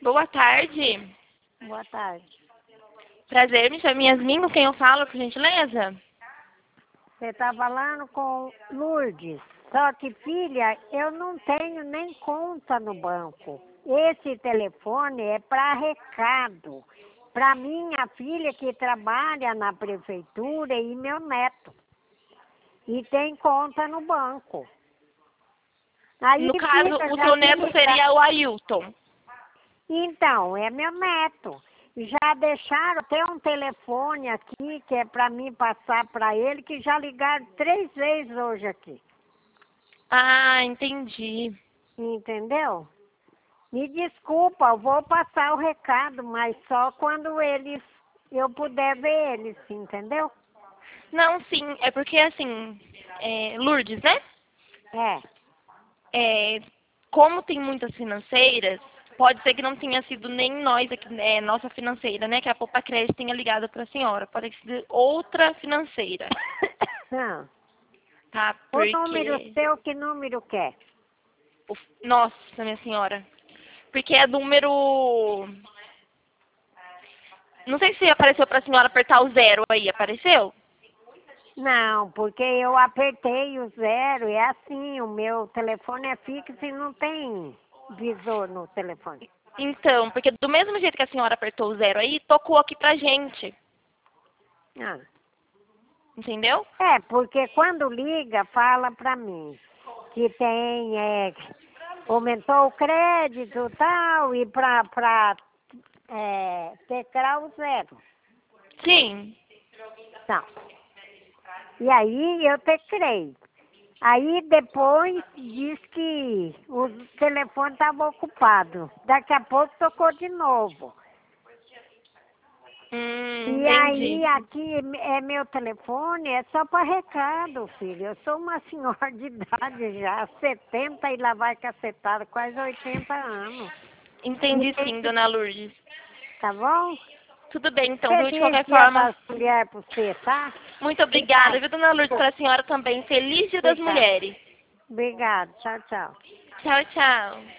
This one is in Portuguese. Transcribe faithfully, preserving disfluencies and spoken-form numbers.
Boa tarde. Boa tarde. Prazer, me chamo Yasmin, com quem eu falo, por gentileza? Você está falando com Lourdes. Só que, filha, eu não tenho nem conta no banco. Esse telefone é para recado. Para minha filha que trabalha na prefeitura e meu neto. E tem conta no banco. Aí No caso, fica o já seu neto fica- seria o Ailton. Então, é meu neto. Já deixaram ter um telefone aqui que é para mim passar para ele, que já ligaram três vezes hoje aqui. Ah, entendi. Entendeu? Me desculpa, eu vou passar o recado, mas só quando eles, eu puder ver eles, entendeu? Não, sim, é porque assim, é, Lourdes, né? É. É, como tem muitas financeiras, pode ser que não tenha sido nem nós, aqui, é, nossa financeira, né? Que a Poupa Crédito tenha ligado para a senhora. Pode ter sido outra financeira, Não. tá? O número Porque... seu, que número quer? o- Nossa, minha senhora. Porque é número... Não sei se apareceu para a senhora apertar o zero aí, apareceu? Não, porque eu apertei o zero, é assim, o meu telefone é fixo e não tem visor no telefone. Então, porque do mesmo jeito que a senhora apertou o zero aí, tocou aqui pra gente. Ah. Entendeu? É, porque quando liga, fala pra mim que tem, é, aumentou o crédito e tal, e pra, pra é, teclar o zero. Sim. Não. E aí eu teclei. Aí depois diz que o telefone estava ocupado. Daqui a pouco tocou de novo. Hum, E entendi. aí aqui é meu telefone, é só para recado, filho. Eu sou uma senhora de idade já, setenta e lá vai cacetada, quase oitenta anos. E Entendi tem sim, que, dona Lourdes. tá bom? Tudo bem, então, viu? De Feliz qualquer Dia forma, das Mulheres para você, tá? muito obrigada, Obrigada. viu, dona Lourdes, para a senhora também. Feliz Dia das Obrigada. Mulheres. Obrigada. Tchau, tchau. Tchau, tchau.